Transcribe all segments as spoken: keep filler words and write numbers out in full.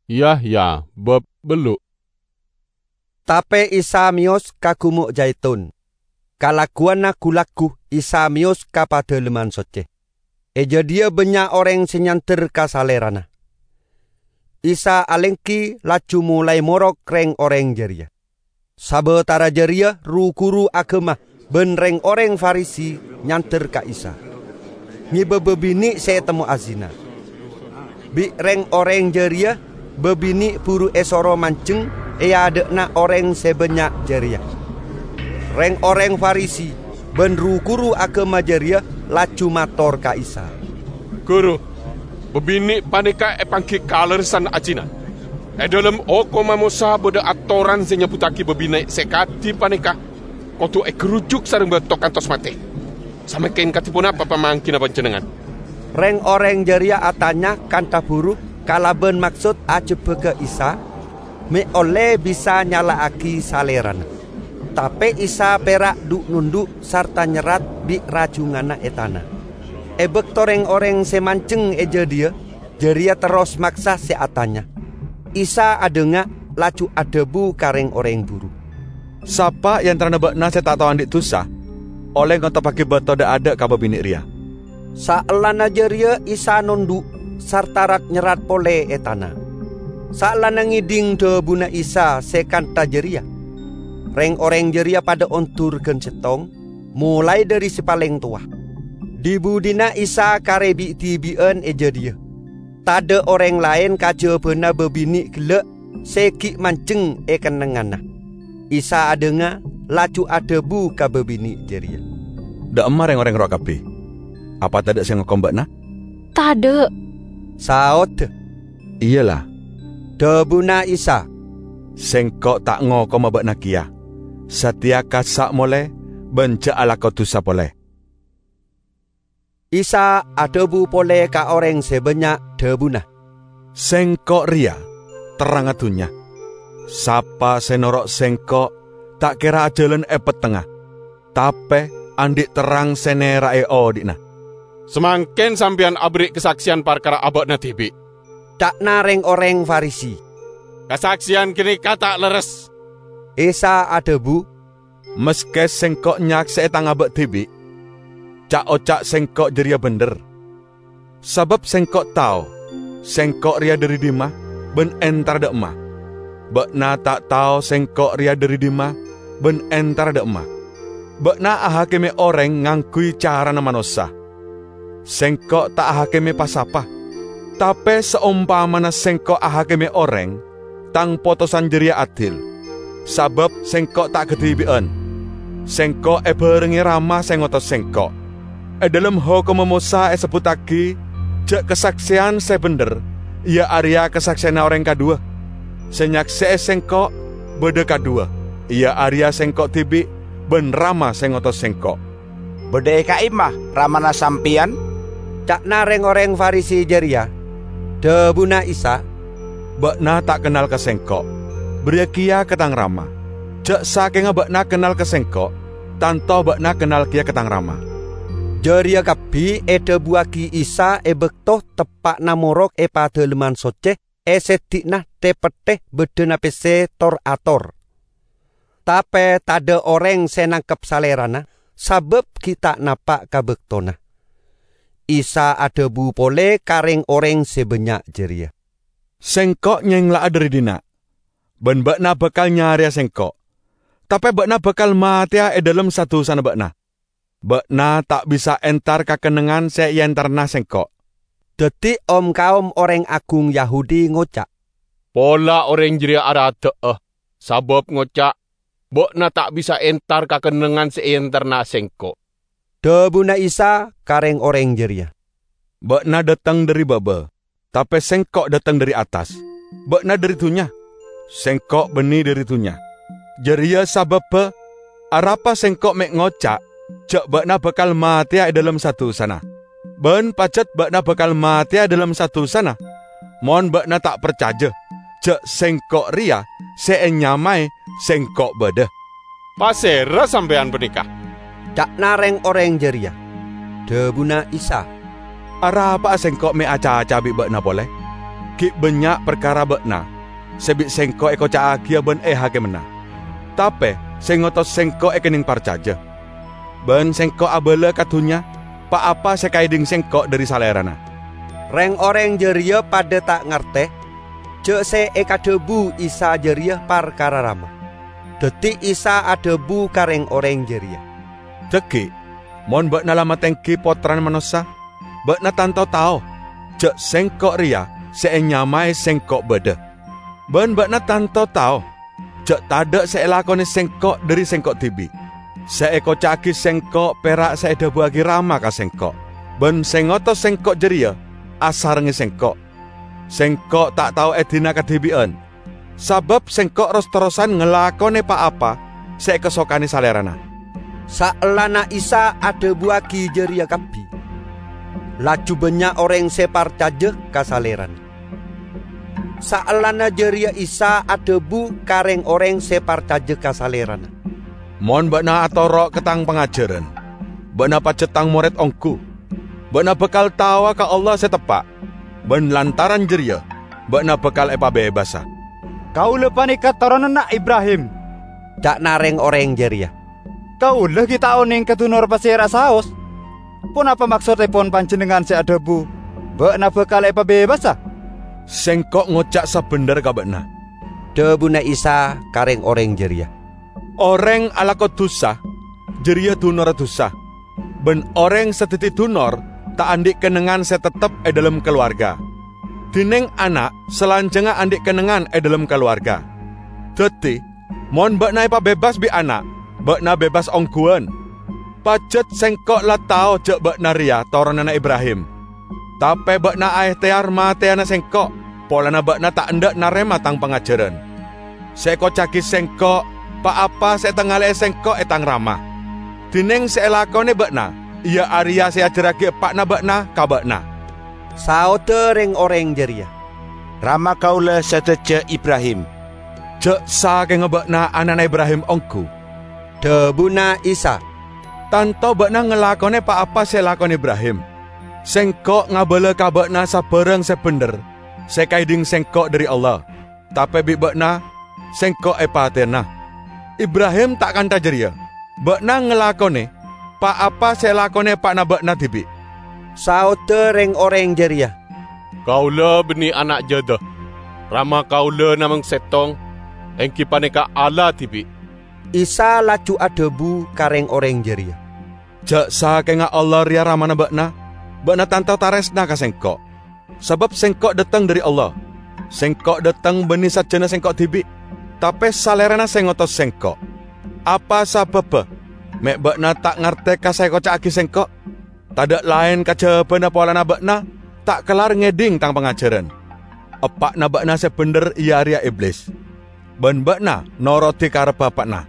Yahya bebeluk. Tape Isa mios ka Gumuk Zaitun. Kalaguan gulaku Isa mios ka padeleman soce. Eja dia banyak orang senyanter ka salerana. Isa alengki laju mulai morok reng orang jeria. Sabetara jeria ru guru agama ben reng orang Farisi nyanter ka Isa. Ngibe bebini saya temu azina. Bi reng orang jeria bebini buru esoro manceng ia adekna orang sebanyak jeria. Reng orang Farisi ben ru guru agama jeria laju mator ka Isa. Guru, bebini panika epangki kalersan ajina. E dalam oko mamosa boda atoran se nyebutaki bebini sekati panika kotu e kerujuk sareng betok kantos mate. Samaken katipun apa pamangkin apa jenengan? Reng orang jeria atanya kanta buru kalaben maksud ajebe ke Isa me oleh bisa nyalaaki salerana. Tapi Isa perak duk nunduk sarta nyerat bi rajungana etana. Ebek toreng orang semanceng eja dia, jeria terus maksa seatanya. Isa adenga laju adebu kareng orang buru. Sapa yang terana bakna saya tak tahu andik tusa, oleh kau tak pakai beto dak ada kaba bini ria. Saelana jeria Isa nunduk sarta rat nyerat pole etana. Saelana ngiding debuna Isa sekanta jeria. Reng orang jeria pada ontur gen setong, mulai dari si paling tua. Di budina Isa karebi tibien eja dia. Tade orang lain kaja bena bebini gelek seki manceng e kenengana. Isa adenga laju adebu ka bebini jeria. Dak emar yang orang rok kape. Apa tade sing ngokombakna? Tade. Saot. Iyalah. Debuna Isa. Sengkok tak ngoko mabakna kia. Satia kasak mole benca ala kau tusa pole. Isa adebu pole ka orang sebanyak debuna. Sengkok ria terang atunya. Sapa senorok sengkok tak kira jalan epet tengah. Tape andik terang senera e odina. Semangken sampean abrik kesaksian parkara abadna tibi. Tak nareng orang Farisi. Kesaksian kini kata leres. Isa adebu. Meske sengkok nyak seetang abad tibi. Cak ocak sengkok jeria bener. Sebab sengkok tahu sengkok ria dari dima ben entar de emah. Bekna tak tahu sengkok ria dari dima ben entar de emah. Bekna ahakeme orang ngangkui cara nama nosa. Sengkok tak ahakeme pasapa. Tapi seumpamana sengkok ahakeme orang tang potosan jeria adil. Sabab sengkok tak ketibian. Sengkok e berengi ramah sengotos sengkok. E dalam hukum Musa e sebutaki jak kesaksian se bener. Ia area kesaksian orang kedua. Senyak se sengkok beda kedua. Ia area sengkok tibi ben ramah sengotos sengkok. Beda ka imah ramana sampian. Cak nareng orang Farisi jeria. Debuna Isa. Bakna tak kenal ke sengkok. Beria kia ketang rama. Cek saking bakna kenal ke sengkok, tanto bakna kenal kia ketang rama. Jeria kapi e debuaki Isa e bektoh tepak namorok e padeleman soce e sedikna te peteh bedena pese tor ator. Tapi tade orang senangkep salerana, sabab kita napak kabektona. Isa adebu pole kareng orang sebanyak jeria. Sengkok nyengla dari dina. Ben bakna bakal nyari sengkok. Tapi bakna bakal mati e dalam satu sana bakna. Bakna tak bisa entar kakenengan se yentarna sengkok. Deti om kaum orang agung Yahudi ngocak. Pola orang jeria arate eh. Sabab ngocak. Bakna tak bisa entar kakenengan se yentarna sengkok. Debuna Isa kareng orang jeria. Bakna datang dari baba. Tapi sengkok datang dari atas. Bakna dari tunya. Sengkok benih dari tunya. Jeria sabab pe, arapa sengkok mek ngocak, cak bakna bakal mati dalam satu sana. Ben pacet bakna bakal mati dalam satu sana. Mon bakna tak percaya, cak sengkok ria, seenyamai sengkok beda. Pasera sampean bernikah. Cak nareng orang jeria. Debuna Isa. Arapa sengkok mek aca-aca bi bakna boleh? Ki banyak perkara bekna, sebik sengkok eko cak agia ben eh hake mena. Tapi sengotos sengkok ekening parcaja. Ben sengkok abele katunya, pak apa sekaiding sengkok dari salerana. Reng orang jeria pada tak ngerti, cek se eka debu Isa jeria perkara rama. Detik Isa adebu kareng orang jeria. Ceki, mon bekna lama tengki potran manosa, bekna tanto tau, cek sengkok ria, seenyamai sengkok beda. Ben bekna tanto tau, cek tada seelakone sengkok dari sengkok tibi. Seeko caki sengkok perak seeda buagi rama ka sengkok. Ben sengoto sengkok jeria, asar nge sengkok. Sengkok tak tahu edina kadibian. Sabab sengkok ros-terosan ngelakone pa apa, seekesokane salerana. Saelana Isa ada buagi jeria kapi. Laju banyak orang separcaje kasaleran. Saelana jeria Isa ada bu kareng orang separcaje kasaleran. Mon bakna atoro ketang pengajaran. Bakna pacetang murid ongku. Bakna bekal tawa ka Allah setepak. Ben lantaran jeria, bakna bekal epa bebasa. Kau lepani katoran anak Ibrahim. Dak nareng orang jeria. Kau leh kita oning ketunor pasira saos. Pun apa maksudnya pun panjenengan si adebu? Bakna bekal epa bebasa. Sengkok ngocak sabender ka bakna. Debuna Isa kareng orang jeria. Orang alako dosa, jeria tunor dosa. Ben orang setiti tunor, tak andik kenengan setetep e dalam keluarga. Dineng anak selanjenga andik kenengan e dalam keluarga. Dadi, mon bakna epa bebas bi anak, bakna bebas ongguan. Pajet sengkok la tau jek bakna ria toronana Ibrahim. Tapi bakna aeh tear mateana sengkok, polana bakna tak endak narema tang pengajaran. Seko caki sengkok, pa apa saya tengale sengkok etang ramah. Dineng seelakone bakna, ia Arya saya ajarake pakna bakna ka bakna. Saute reng orang jeria. Rama kaula seteje Ibrahim. Cek sa ke ngebakna anana Ibrahim ongku. Debuna Isa. Tanto bakna ngelakone pa apa saya lakone Ibrahim. Sengkok ngabele ka bakna sabareng sebender. Sekaiding sengkok dari Allah. Tapi bi bakna sengkok epa atena. Ibrahim tak kanta jeria. Bakna ngelakone, pa apa saya lakone pak na bakna tibi. Saute reng orang jeria. Kaula beni anak jadah. Rama kaula namang setong. Engki paneka Allah tibi. Isa laju adebu kareng orang jeria. Jak sa kenga Allah ria ramana bakna. Bakna tantau taresna ka sengkok. Sebab sengkok datang dari Allah. Sengkok datang beni sajana sengkok tibi. Tapi salerana sengotos sengkok. Apa sabab? Mek bakna tak ngerti ka sengkok caki sengkok. Tadak lain kajawaban polana bakna tak kelar ngeding tang pengajaran. Epak na bakna sebender iya ria iblis. Ben bakna noroti karep bapakna.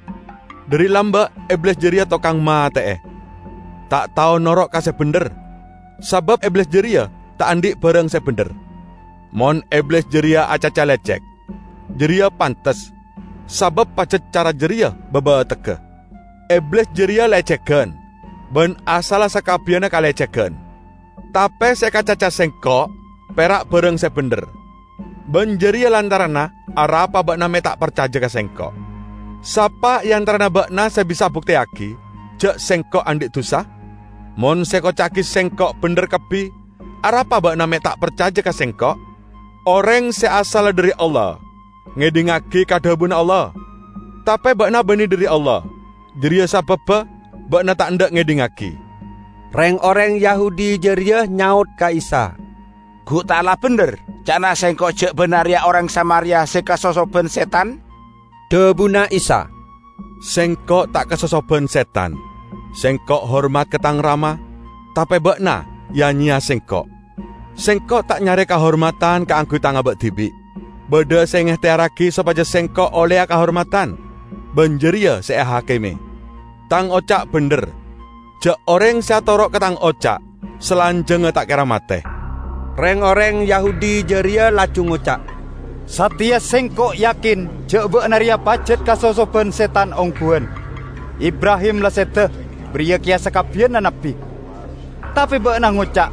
Dari lamba iblis jeria tokang mate eh. Tak tahu norok ka sebender. Sabab iblis jeria tak andik bareng sebender. Mon iblis jeria acaca lecek. Jeria pantes. Sabab pacet cara jeria baba teke. Iblis jeria lecekan. Ben asala sakabiana kalecekan. Tapi sekacaca sengkok perak bareng sebender. Ben jeria lantarana arapa bakna me tak percaya ke sengkok. Sapa yang terana bakna sebisa bukti aki jek sengkok andik dosa. Mon seko caki sengkok bener kebi arapa bakna me tak percaya ke sengkok. Orang seasal dari Allah ngedingaki kadabun Allah. Tapi bakna bani dari Allah. Jeria sabab bakna tak ndak ngedingaki. Reng orang Yahudi jeria nyaut ka Isa. Gu taklah bener. Cana sengkok jek benar ya orang Samaria sekasosoben setan. Debuna Isa. Sengkok tak kesosoben setan. Sengkok hormat ketang rama. Tapi bakna ya nyia sengkok. Sengkok tak nyare kehormatan ke anggota ngabek tibi. Beda sengeh tearaki supaya sengkok oleh kehormatan. Benjeria seeh hakime. Tang ocak bener. Jek orang seatorok ketang ocak. Selanjeng tak kira mate. Reng orang Yahudi jeria laju ngucak. Satya sengkok yakin jek benaria pacet kasosoben setan ongguan. Ibrahim lah sete beriya kia sekabian nabi. Tapi beunang ngucak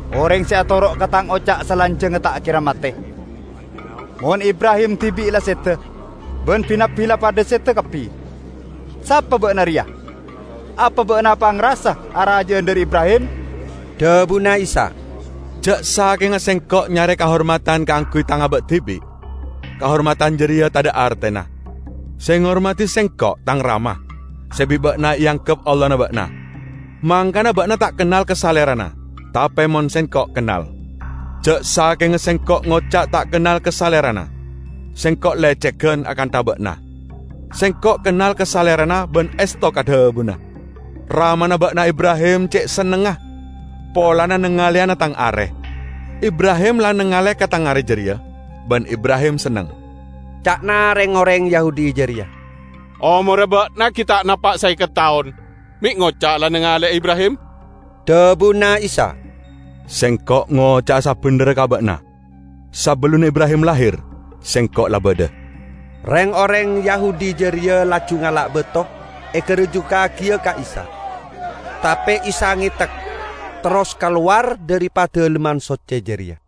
Orang si atorok katang ocak selanjeng tak kira mate. Mon Ibrahim tibi ila sete. Ben pinap-pila pada sete kapi. Siapa beuna ria? Apa beuna pangrasa araja dari Ibrahim? Debuna Isa. Jak saking sengkok nyare kehormatan kangkui tangabek tibi. Kehormatan jeria tada artena. Sing ngormati sengkok tang ramah. Sebi bakna yang kep Allah na bakna. Mangkana bakna tak kenal kesalerana. Tapi mon sengkok kenal. Jak saking sengkok ngocak tak kenal kesalerana. Sengkok leceken akan tabakna. Sengkok kenal kesalerana ben esto kada buna. Ramana bakna Ibrahim cek senengah. Polana nengaliana tang are. Ibrahim lah nengale katang are jeria. Ben Ibrahim seneng. Cakna reng-oreng Yahudi jeria. Oh morebakna kita napak saya ke tahun. Mik ngocak lah nengale Ibrahim. Debuna Isa. Sengkok ngocak sabener kabakna. Sebelum Ibrahim lahir, sengkok lah beda. Reng-oreng Yahudi jeria laju ngalak betoh. Ekerujuka kia ka Isa. Tapi Isa ngitek. Terus keluar daripada leman soce jeria.